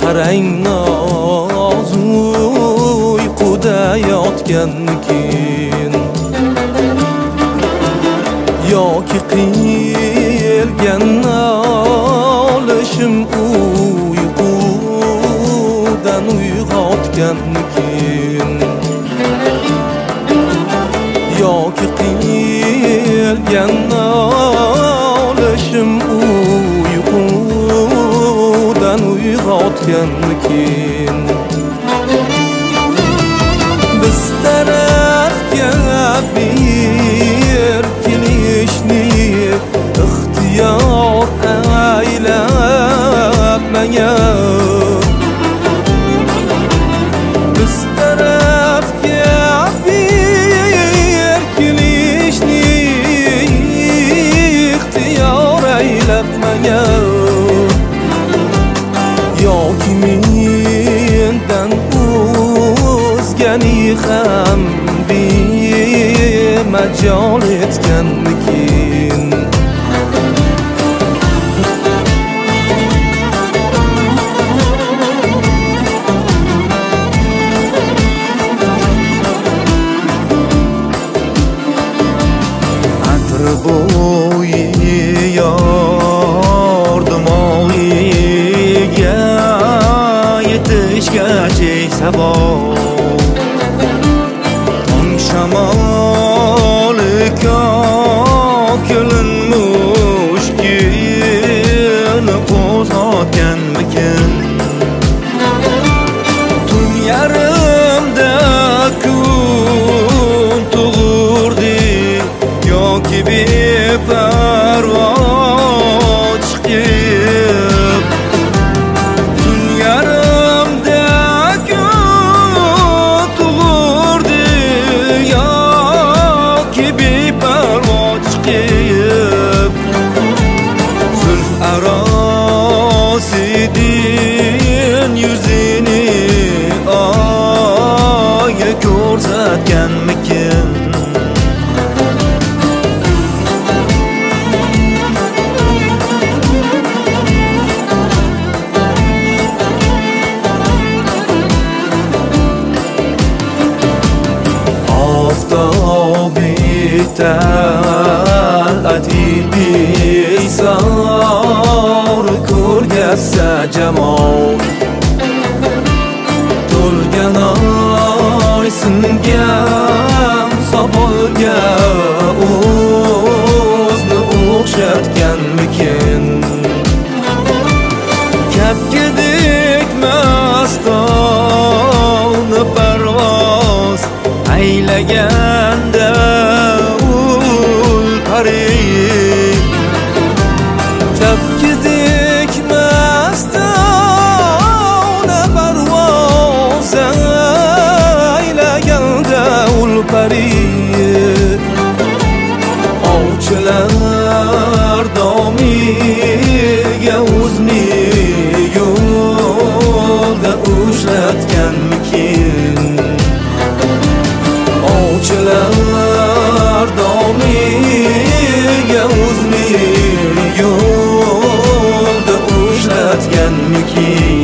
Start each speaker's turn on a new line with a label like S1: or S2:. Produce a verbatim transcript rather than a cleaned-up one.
S1: qarang noz uyquda yotganmikin yoki qiyilgan nolishim uyqudan uyg'otganmikin yoki qiyilgan nolishim uyqudan uyg'otganmikin biz tarafga bir kelishni ixtiyor aylab menga biz tarafga bir kelishni ixtiyor aylab menga yoki mendan o'zgani ham bemajol etganmikin atr bo'yi yordim og'iyga yetishgacha sabah tong shamoli ko'kilin mushkini qo'zg'otganmikin tun yarimda kun tug'urdi yoki beparvo chiqib tun yarimda kun tug'urdi yoki beparvo chiqib zulf arosidin yuzini oyga ko'rsatganmikin tal'ati bisor ko'rgazsa jamol to'lgan oy singan sobolga o'zni o'xshatganmikin kapgidek mastovni parvoz aylaganda kapgidek mastona parvoz aylaganda ul pari ovchilar domiga o'zni yo'lda ushlatganmikin ovchilar domiga o'zni yo'lda ushlatganmikin